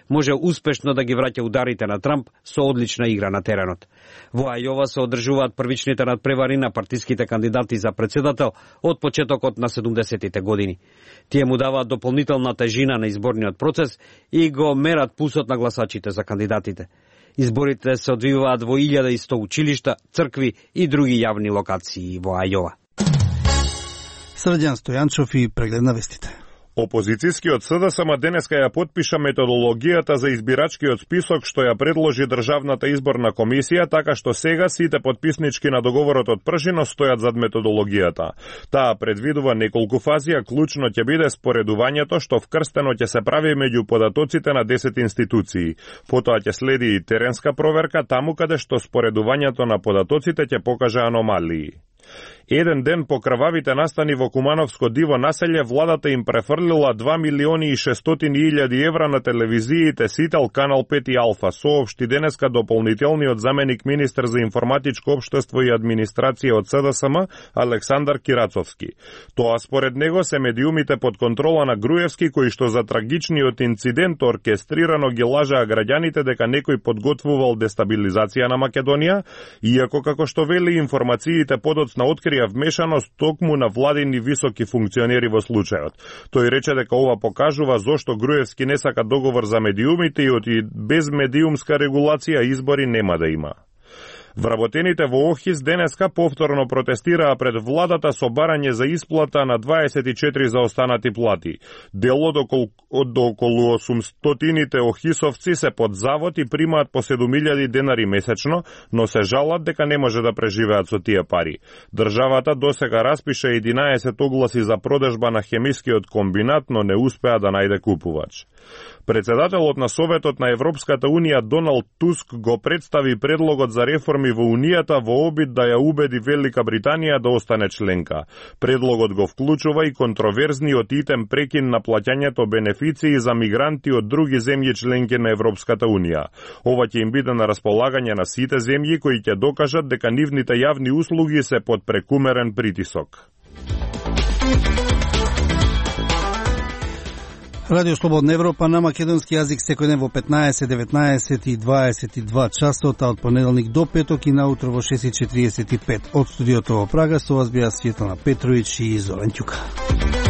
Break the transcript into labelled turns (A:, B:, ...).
A: може успешно да ги враќа ударите на Трамп со одлична игра на теренот. Во Ајова се одржуваат првичните надпревари на партиските кандидати за председател од почетокот на 70-тите години. Тие му даваат дополнителна тежина на изборниот процес и го мерат пулсот на гласачите за кандидатите. Изборите се одвиваат во 1100 училишта, цркви и други јавни локации во Ајова.
B: Срđan Стојанчов и преглед на вестите.
C: Опозицијскиот СДСМ денеска ја потпиша методологијата за избирачкиот список што ја предложи Државната изборна комисија, така што сега сите потписнички на договорот од пржино стојат зад методологијата. Таа предвидува неколку фази, а клучно ќе биде споредувањето што вкрстено ќе се прави меѓу податоците на 10 институции. Потоа ќе следи и теренска проверка таму каде што споредувањето на податоците ќе покаже аномалии. Еден ден по крвавите настани во Кумановско диво населје, владата им префрлила 2.600.000 евра на телевизиите Сител, Канал 5 и Алфа, соопшти денеска дополнителниот заменик министер за информатичко општество и администрација од СДСМ Александар Кирацовски. Тоа според него се медиумите под контрола на Груевски, кои што за трагичниот инцидент оркестрирано ги лажаа граѓаните дека некој подготвувал дестабилизација на Македонија, иако како што вели информациите подоцна открија вмешаност токму на владини високи функционери во случајот. Тој рече дека ова покажува зошто Груевски не сака договор за медиумите и без медиумска регулација избори нема да има. Вработените во Охис денеска повторно протестираа пред владата со барање за исплата на 24 заостанати плати. Дел од околу 800-тините охисовци се под завод и примаат по 7.000 денари месечно, но се жалат дека не може да преживеат со тие пари. Државата досега распише 11 огласи за продажба на хемискиот комбинат, но не успеа да најде купувач. Председателот на Советот на Европската Унија Доналд Туск го представи предлогот за реформи во Унијата во обид да ја убеди Велика Британија да остане членка. Предлогот го вклучува и контроверзниот итем прекин на плаќањето бенефиции за мигранти од други земји членки на Европската Унија. Ова ќе им биде на располагање на сите земји кои ќе докажат дека нивните јавни услуги се под прекумерен притисок.
B: Радио Слободна Европа на македонски јазик секој ден во 15, 19 и 22 часот, а од понеделник до петок и наутро во 6:45. Од студиото во Прага со вас беа Светлана Петровиќ и Зоран Ќука.